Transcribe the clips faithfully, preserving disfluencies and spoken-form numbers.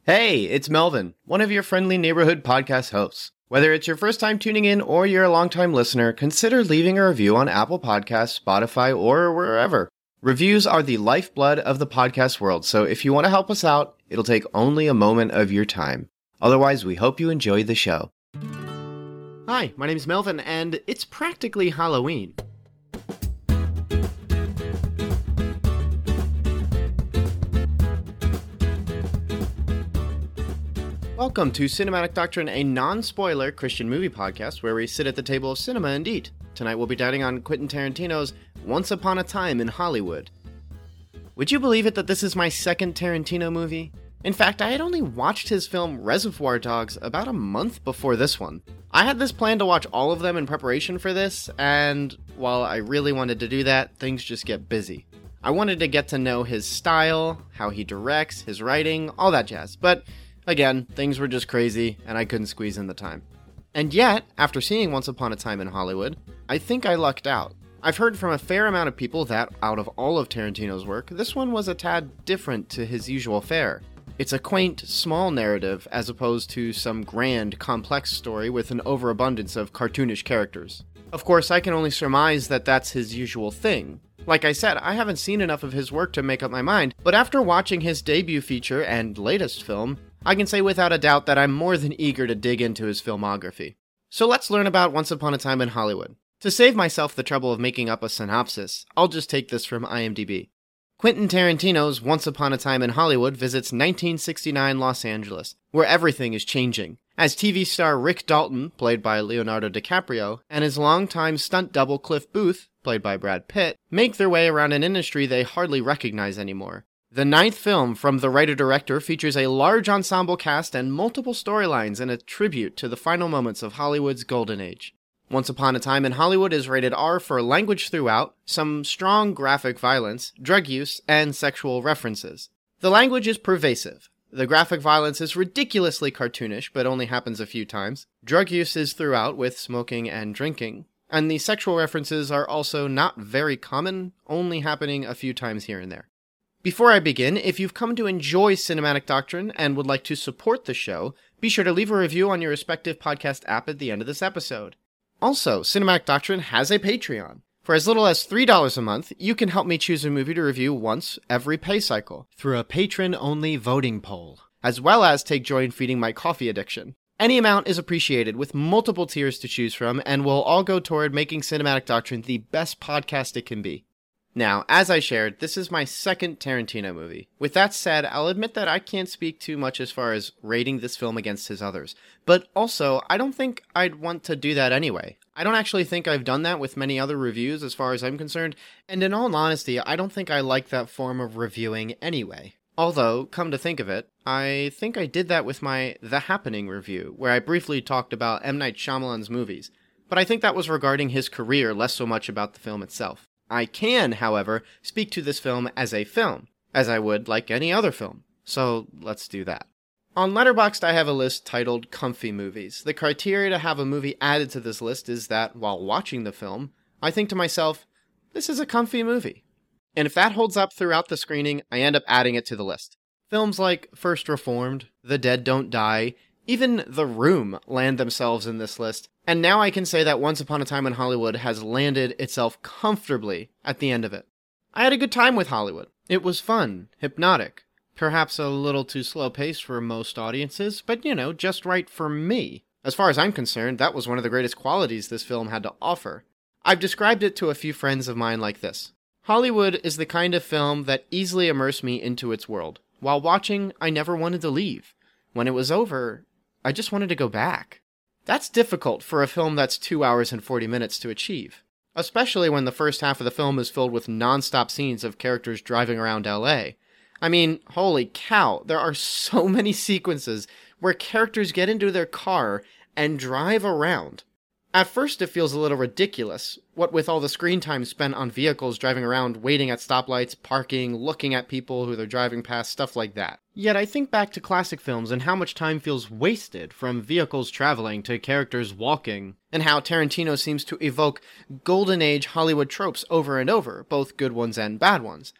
Hey, it's Melvin, one of your friendly neighborhood podcast hosts. Whether it's your first time tuning in or you're a longtime listener, consider leaving a review on Apple Podcasts, Spotify, or wherever. Reviews are the lifeblood of the podcast world, so if you want to help us out, it'll take only a moment of your time. Otherwise, we hope you enjoy the show. Hi, my name is Melvin, and it's practically Halloween. Welcome to Cinematic Doctrine, a non-spoiler Christian movie podcast where we sit at the table of cinema and eat. Tonight we'll be dining on Quentin Tarantino's Once Upon a Time in Hollywood. Would you believe it that this is my second Tarantino movie? In fact, I had only watched his film Reservoir Dogs about a month before this one. I had this plan to watch all of them in preparation for this, and while I really wanted to do that, things just get busy. I wanted to get to know his style, how he directs, his writing, all that jazz, but again, things were just crazy, and I couldn't squeeze in the time. And yet, after seeing Once Upon a Time in Hollywood, I think I lucked out. I've heard from a fair amount of people that, out of all of Tarantino's work, this one was a tad different to his usual fare. It's a quaint, small narrative, as opposed to some grand, complex story with an overabundance of cartoonish characters. Of course, I can only surmise that that's his usual thing. Like I said, I haven't seen enough of his work to make up my mind, but after watching his debut feature and latest film, I can say without a doubt that I'm more than eager to dig into his filmography. So let's learn about Once Upon a Time in Hollywood. To save myself the trouble of making up a synopsis, I'll just take this from IMDb. Quentin Tarantino's Once Upon a Time in Hollywood visits nineteen sixty-nine Los Angeles, where everything is changing, as T V star Rick Dalton, played by Leonardo DiCaprio, and his longtime stunt double Cliff Booth, played by Brad Pitt, make their way around an industry they hardly recognize anymore. The ninth film from the writer-director features a large ensemble cast and multiple storylines in a tribute to the final moments of Hollywood's golden age. Once Upon a Time in Hollywood is rated R for language throughout, some strong graphic violence, drug use, and sexual references. The language is pervasive. The graphic violence is ridiculously cartoonish, but only happens a few times. Drug use is throughout, with smoking and drinking. And the sexual references are also not very common, only happening a few times here and there. Before I begin, if you've come to enjoy Cinematic Doctrine and would like to support the show, be sure to leave a review on your respective podcast app at the end of this episode. Also, Cinematic Doctrine has a Patreon. For as little as three dollars a month, you can help me choose a movie to review once every pay cycle through a patron-only voting poll, as well as take joy in feeding my coffee addiction. Any amount is appreciated, with multiple tiers to choose from, and will all go toward making Cinematic Doctrine the best podcast it can be. Now, as I shared, this is my second Tarantino movie. With that said, I'll admit that I can't speak too much as far as rating this film against his others. But also, I don't think I'd want to do that anyway. I don't actually think I've done that with many other reviews as far as I'm concerned, and in all honesty, I don't think I like that form of reviewing anyway. Although, come to think of it, I think I did that with my The Happening review, where I briefly talked about M. Night Shyamalan's movies. But I think that was regarding his career, less so much about the film itself. I can, however, speak to this film as a film, as I would like any other film. So let's do that. On Letterboxd, I have a list titled Comfy Movies. The criteria to have a movie added to this list is that, while watching the film, I think to myself, this is a comfy movie. And if that holds up throughout the screening, I end up adding it to the list. Films like First Reformed, The Dead Don't Die, even The Room land themselves in this list, and now I can say that Once Upon a Time in Hollywood has landed itself comfortably at the end of it. I had a good time with Hollywood. It was fun, hypnotic, perhaps a little too slow-paced for most audiences, but you know, just right for me. As far as I'm concerned, that was one of the greatest qualities this film had to offer. I've described it to a few friends of mine like this. Hollywood is the kind of film that easily immersed me into its world. While watching, I never wanted to leave. When it was over, I just wanted to go back. That's difficult for a film that's two hours and forty minutes to achieve, especially when the first half of the film is filled with non-stop scenes of characters driving around L A. I mean, holy cow, there are so many sequences where characters get into their car and drive around. At first it feels a little ridiculous, what with all the screen time spent on vehicles driving around, waiting at stoplights, parking, looking at people who they're driving past, stuff like that. Yet I think back to classic films and how much time feels wasted from vehicles traveling to characters walking, and how Tarantino seems to evoke Golden Age Hollywood tropes over and over, both good ones and bad ones.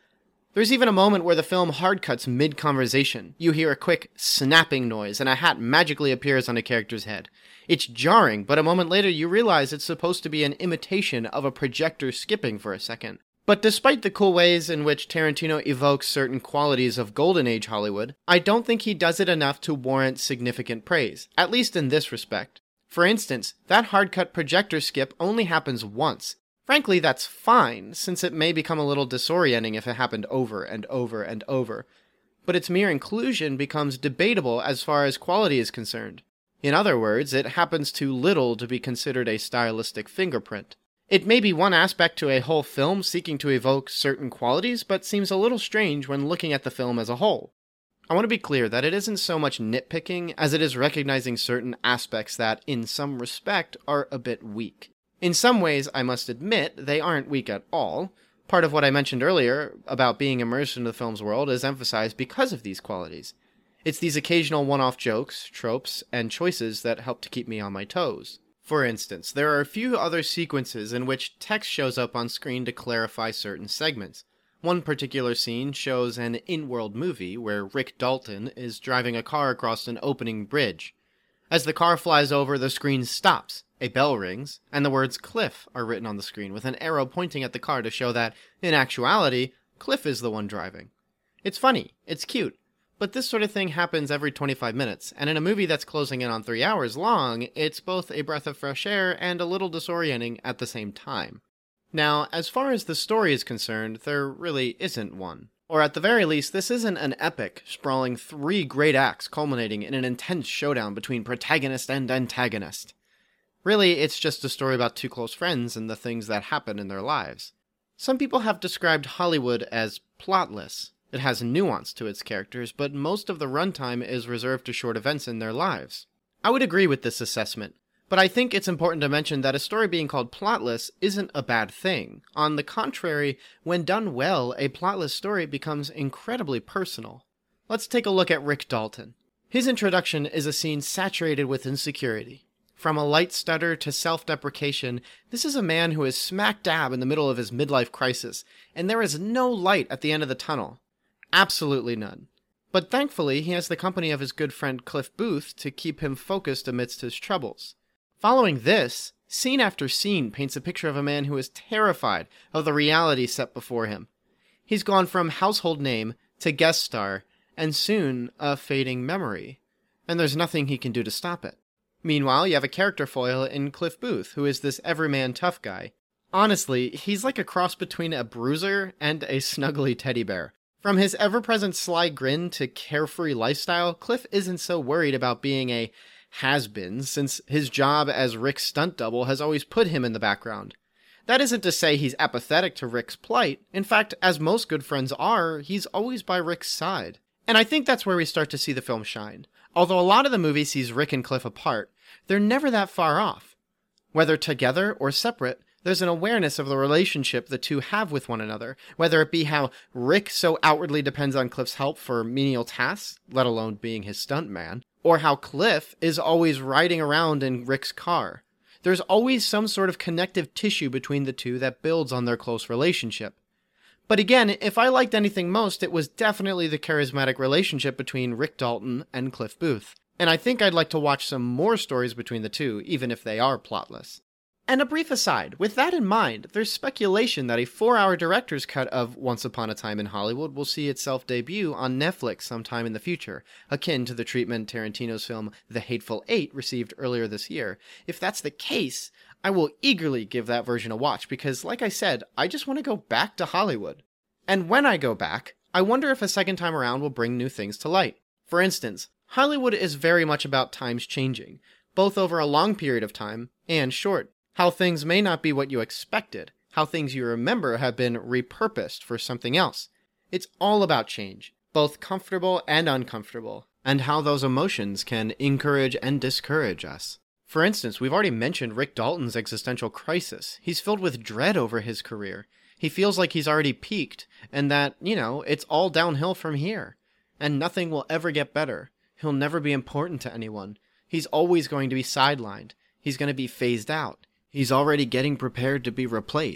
There's even a moment where the film hard cuts mid-conversation. You hear a quick snapping noise, and a hat magically appears on a character's head. It's jarring, but a moment later you realize it's supposed to be an imitation of a projector skipping for a second. But despite the cool ways in which Tarantino evokes certain qualities of Golden Age Hollywood, I don't think he does it enough to warrant significant praise, at least in this respect. For instance, that hard-cut projector skip only happens once. Frankly, that's fine, since it may become a little disorienting if it happened over and over and over. But its mere inclusion becomes debatable as far as quality is concerned. In other words, it happens too little to be considered a stylistic fingerprint. It may be one aspect to a whole film seeking to evoke certain qualities, but seems a little strange when looking at the film as a whole. I want to be clear that it isn't so much nitpicking as it is recognizing certain aspects that, in some respect, are a bit weak. In some ways, I must admit, they aren't weak at all. Part of what I mentioned earlier about being immersed into the film's world is emphasized because of these qualities. It's these occasional one-off jokes, tropes, and choices that help to keep me on my toes. For instance, there are a few other sequences in which text shows up on screen to clarify certain segments. One particular scene shows an in-world movie where Rick Dalton is driving a car across an opening bridge. As the car flies over, the screen stops. A bell rings, and the words Cliff are written on the screen with an arrow pointing at the car to show that, in actuality, Cliff is the one driving. It's funny, it's cute, but this sort of thing happens every twenty-five minutes, and in a movie that's closing in on three hours long, it's both a breath of fresh air and a little disorienting at the same time. Now, as far as the story is concerned, there really isn't one. Or at the very least, this isn't an epic, sprawling three great acts culminating in an intense showdown between protagonist and antagonist. Really, it's just a story about two close friends and the things that happen in their lives. Some people have described Hollywood as plotless. It has nuance to its characters, but most of the runtime is reserved to short events in their lives. I would agree with this assessment, but I think it's important to mention that a story being called plotless isn't a bad thing. On the contrary, when done well, a plotless story becomes incredibly personal. Let's take a look at Rick Dalton. His introduction is a scene saturated with insecurity. From a light stutter to self-deprecation, this is a man who is smack dab in the middle of his midlife crisis, and there is no light at the end of the tunnel. Absolutely none. But thankfully, he has the company of his good friend Cliff Booth to keep him focused amidst his troubles. Following this, scene after scene paints a picture of a man who is terrified of the reality set before him. He's gone from household name to guest star, and soon a fading memory, and there's nothing he can do to stop it. Meanwhile, you have a character foil in Cliff Booth, who is this everyman tough guy. Honestly, he's like a cross between a bruiser and a snuggly teddy bear. From his ever-present sly grin to carefree lifestyle, Cliff isn't so worried about being a has-been, since his job as Rick's stunt double has always put him in the background. That isn't to say he's apathetic to Rick's plight. In fact, as most good friends are, he's always by Rick's side. And I think that's where we start to see the film shine. Although a lot of the movie sees Rick and Cliff apart, they're never that far off. Whether together or separate, there's an awareness of the relationship the two have with one another, whether it be how Rick so outwardly depends on Cliff's help for menial tasks, let alone being his stuntman, or how Cliff is always riding around in Rick's car. There's always some sort of connective tissue between the two that builds on their close relationship. But again, if I liked anything most, it was definitely the charismatic relationship between Rick Dalton and Cliff Booth. And I think I'd like to watch some more stories between the two, even if they are plotless. And a brief aside, with that in mind, there's speculation that a four-hour director's cut of Once Upon a Time in Hollywood will see itself debut on Netflix sometime in the future, akin to the treatment Tarantino's film The Hateful Eight received earlier this year. If that's the case, I will eagerly give that version a watch because, like I said, I just want to go back to Hollywood. And when I go back, I wonder if a second time around will bring new things to light. For instance, Hollywood is very much about times changing, both over a long period of time and short. How things may not be what you expected, how things you remember have been repurposed for something else. It's all about change, both comfortable and uncomfortable, and how those emotions can encourage and discourage us. For instance, we've already mentioned Rick Dalton's existential crisis. He's filled with dread over his career. He feels like he's already peaked, and that, you know, it's all downhill from here. And nothing will ever get better. He'll never be important to anyone. He's always going to be sidelined. He's going to be phased out. He's already getting prepared to be replaced.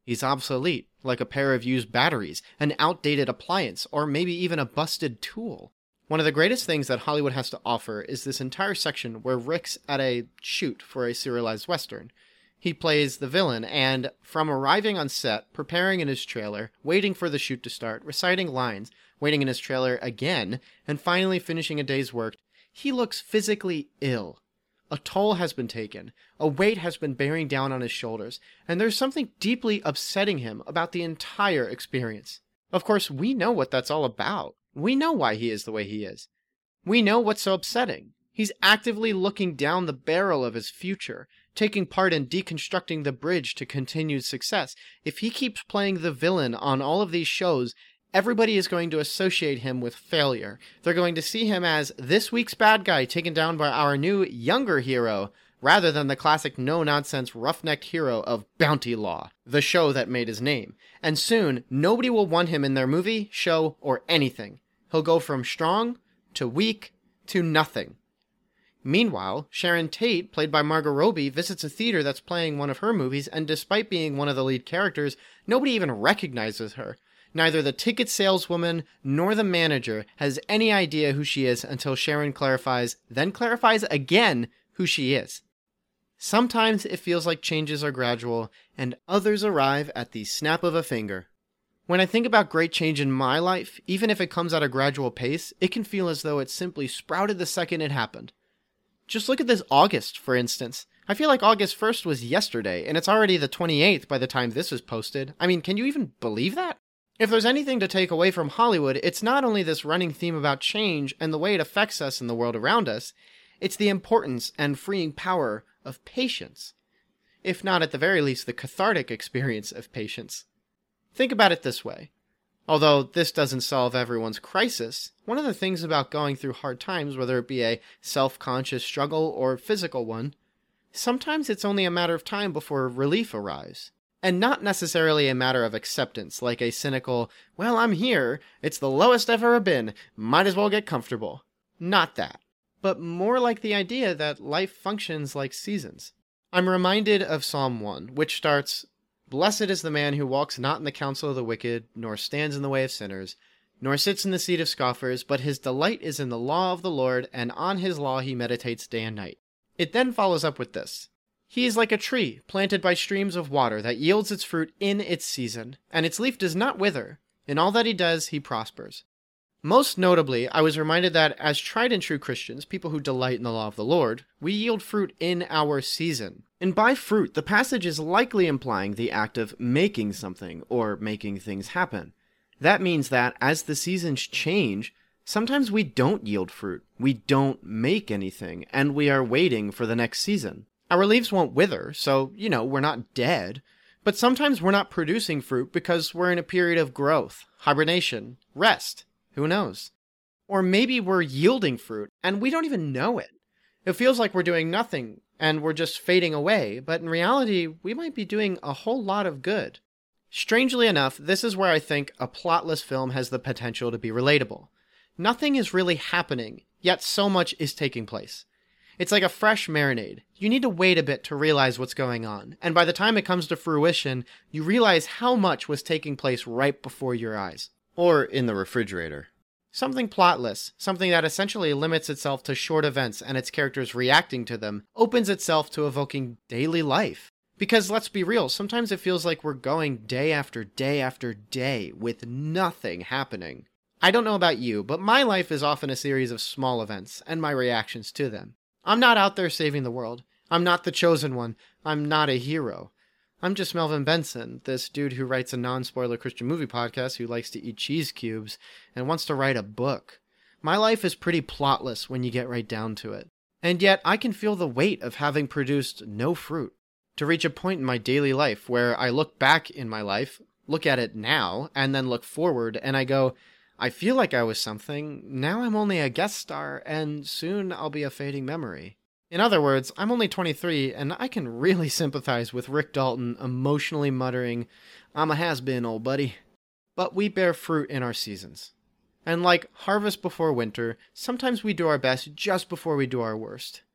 He's obsolete, like a pair of used batteries, an outdated appliance, or maybe even a busted tool. One of the greatest things that Hollywood has to offer is this entire section where Rick's at a shoot for a serialized Western. He plays the villain, and from arriving on set, preparing in his trailer, waiting for the shoot to start, reciting lines, waiting in his trailer again, and finally finishing a day's work, he looks physically ill. A toll has been taken, a weight has been bearing down on his shoulders, and there's something deeply upsetting him about the entire experience. Of course, we know what that's all about. We know why he is the way he is. We know what's so upsetting. He's actively looking down the barrel of his future, taking part in deconstructing the bridge to continued success. If he keeps playing the villain on all of these shows, everybody is going to associate him with failure. They're going to see him as this week's bad guy taken down by our new, younger hero, rather than the classic no-nonsense rough-necked hero of Bounty Law, the show that made his name. And soon, nobody will want him in their movie, show, or anything. He'll go from strong to weak to nothing. Meanwhile, Sharon Tate, played by Margot Robbie, visits a theater that's playing one of her movies, and despite being one of the lead characters, nobody even recognizes her. Neither the ticket saleswoman nor the manager has any idea who she is until Sharon clarifies, then clarifies again who she is. Sometimes it feels like changes are gradual, and others arrive at the snap of a finger. When I think about great change in my life, even if it comes at a gradual pace, it can feel as though it simply sprouted the second it happened. Just look at this August, for instance. I feel like August first was yesterday, and it's already the twenty-eighth by the time this is posted. I mean, can you even believe that? If there's anything to take away from Hollywood, it's not only this running theme about change and the way it affects us and the world around us, it's the importance and freeing power of patience. If not, at the very least, the cathartic experience of patience. Think about it this way. Although this doesn't solve everyone's crisis, one of the things about going through hard times, whether it be a self-conscious struggle or physical one, sometimes it's only a matter of time before relief arrives. And not necessarily a matter of acceptance, like a cynical, well, I'm here, it's the lowest I've ever been, might as well get comfortable. Not that. But more like the idea that life functions like seasons. I'm reminded of Psalm one, which starts, "Blessed is the man who walks not in the counsel of the wicked, nor stands in the way of sinners, nor sits in the seat of scoffers, but his delight is in the law of the Lord, and on his law he meditates day and night." It then follows up with this. "He is like a tree planted by streams of water that yields its fruit in its season, and its leaf does not wither. In all that he does, he prospers." Most notably, I was reminded that as tried and true Christians, people who delight in the law of the Lord, we yield fruit in our season. And by fruit, the passage is likely implying the act of making something, or making things happen. That means that as the seasons change, sometimes we don't yield fruit, we don't make anything, and we are waiting for the next season. Our leaves won't wither, so, you know, we're not dead. But sometimes we're not producing fruit because we're in a period of growth, hibernation, rest. Who knows? Or maybe we're yielding fruit, and we don't even know it. It feels like we're doing nothing, and we're just fading away, but in reality, we might be doing a whole lot of good. Strangely enough, this is where I think a plotless film has the potential to be relatable. Nothing is really happening, yet so much is taking place. It's like a fresh marinade. You need to wait a bit to realize what's going on, and by the time it comes to fruition, you realize how much was taking place right before your eyes. Or in the refrigerator. Something plotless, something that essentially limits itself to short events and its characters reacting to them, opens itself to evoking daily life. Because let's be real, sometimes it feels like we're going day after day after day with nothing happening. I don't know about you, but my life is often a series of small events and my reactions to them. I'm not out there saving the world. I'm not the chosen one. I'm not a hero. I'm just Melvin Benson, this dude who writes a non-spoiler Christian movie podcast who likes to eat cheese cubes and wants to write a book. My life is pretty plotless when you get right down to it. And yet I can feel the weight of having produced no fruit. To reach a point in my daily life where I look back in my life, look at it now, and then look forward, and I go, I feel like I was something, now I'm only a guest star, and soon I'll be a fading memory. In other words, I'm only twenty-three, and I can really sympathize with Rick Dalton emotionally muttering, I'm a has-been, old buddy. But we bear fruit in our seasons. And like harvest before winter, sometimes we do our best just before we do our worst.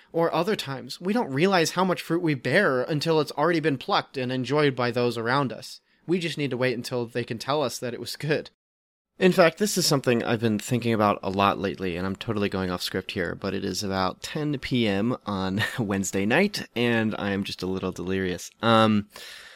Or other times, we don't realize how much fruit we bear until it's already been plucked and enjoyed by those around us. We just need to wait until they can tell us that it was good. In fact, this is something I've been thinking about a lot lately, and I'm totally going off script here, but it is about ten p.m. on Wednesday night, and I am just a little delirious. Um,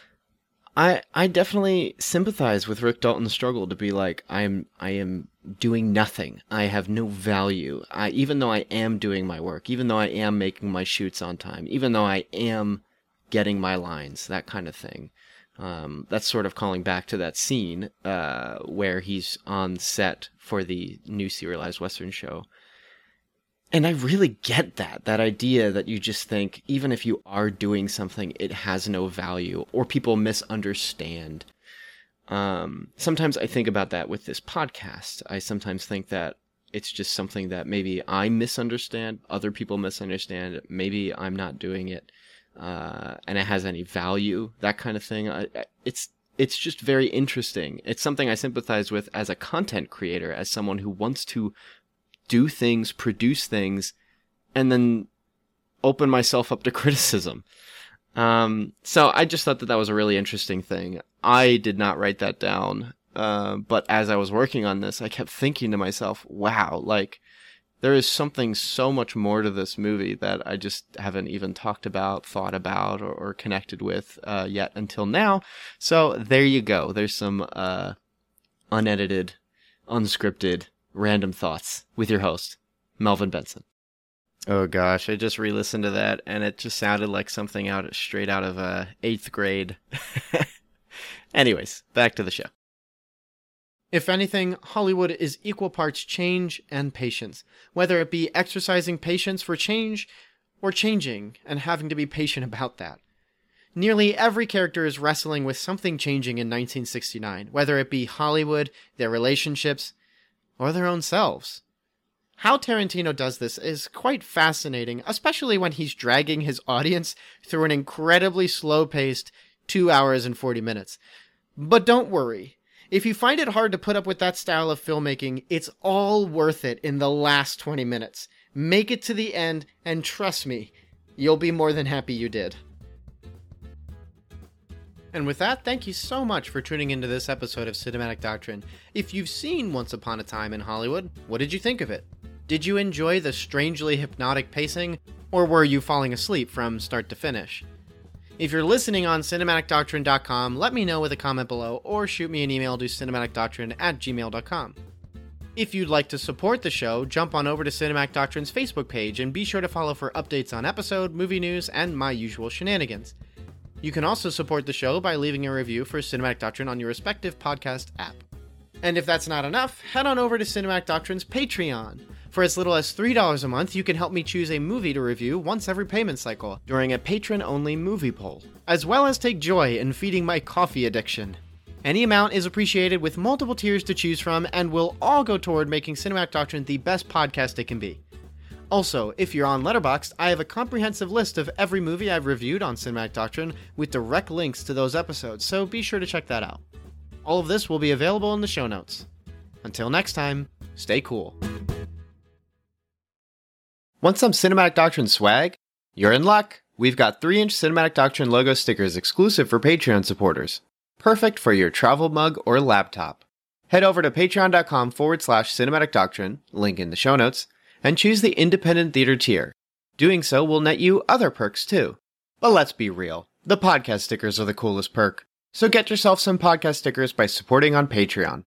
I I definitely sympathize with Rick Dalton's struggle to be like, I'm I am doing nothing. I have no value. I even though I am doing my work, even though I am making my shoots on time, even though I am getting my lines, that kind of thing. Um, that's sort of calling back to that scene uh, where he's on set for the new serialized Western show. And I really get that, that idea that you just think, even if you are doing something, it has no value, or people misunderstand. Um, sometimes I think about that with this podcast. I sometimes think that it's just something that maybe I misunderstand, other people misunderstand, maybe I'm not doing it. Uh, and it has any value, that kind of thing. I, it's it's just very interesting. It's something I sympathize with as a content creator, as someone who wants to do things, produce things, and then open myself up to criticism. Um, so I just thought that that was a really interesting thing. I did not write that down, uh, but as I was working on this, I kept thinking to myself, wow, like, there is something so much more to this movie that I just haven't even talked about, thought about, or, or connected with uh, yet until now. So there you go. There's some uh, unedited, unscripted, random thoughts with your host, Melvin Benson. Oh gosh, I just re-listened to that, and it just sounded like something out straight out of uh, eighth grade. Anyways, back to the show. If anything, Hollywood is equal parts change and patience, whether it be exercising patience for change or changing and having to be patient about that. Nearly every character is wrestling with something changing in nineteen sixty-nine, whether it be Hollywood, their relationships, or their own selves. How Tarantino does this is quite fascinating, especially when he's dragging his audience through an incredibly slow-paced two hours and forty minutes. But don't worry. If you find it hard to put up with that style of filmmaking, it's all worth it in the last twenty minutes. Make it to the end, and trust me, you'll be more than happy you did. And with that, thank you so much for tuning into this episode of Cinematic Doctrine. If you've seen Once Upon a Time in Hollywood, what did you think of it? Did you enjoy the strangely hypnotic pacing, or were you falling asleep from start to finish? If you're listening on cinematic doctrine dot com, let me know with a comment below, or shoot me an email to cinematic doctrine at gmail dot com. If you'd like to support the show, jump on over to Cinematic Doctrine's Facebook page and be sure to follow for updates on episode, movie news, and my usual shenanigans. You can also support the show by leaving a review for Cinematic Doctrine on your respective podcast app. And if that's not enough, head on over to Cinematic Doctrine's Patreon. For as little as three dollars a month, you can help me choose a movie to review once every payment cycle during a patron-only movie poll, as well as take joy in feeding my coffee addiction. Any amount is appreciated with multiple tiers to choose from and will all go toward making Cinematic Doctrine the best podcast it can be. Also, if you're on Letterboxd, I have a comprehensive list of every movie I've reviewed on Cinematic Doctrine with direct links to those episodes, so be sure to check that out. All of this will be available in the show notes. Until next time, stay cool. Want some Cinematic Doctrine swag? You're in luck! We've got three inch Cinematic Doctrine logo stickers exclusive for Patreon supporters. Perfect for your travel mug or laptop. Head over to patreon.com forward slash Cinematic Doctrine, link in the show notes, and choose the Independent Theater tier. Doing so will net you other perks too. But let's be real, the podcast stickers are the coolest perk. So get yourself some podcast stickers by supporting on Patreon.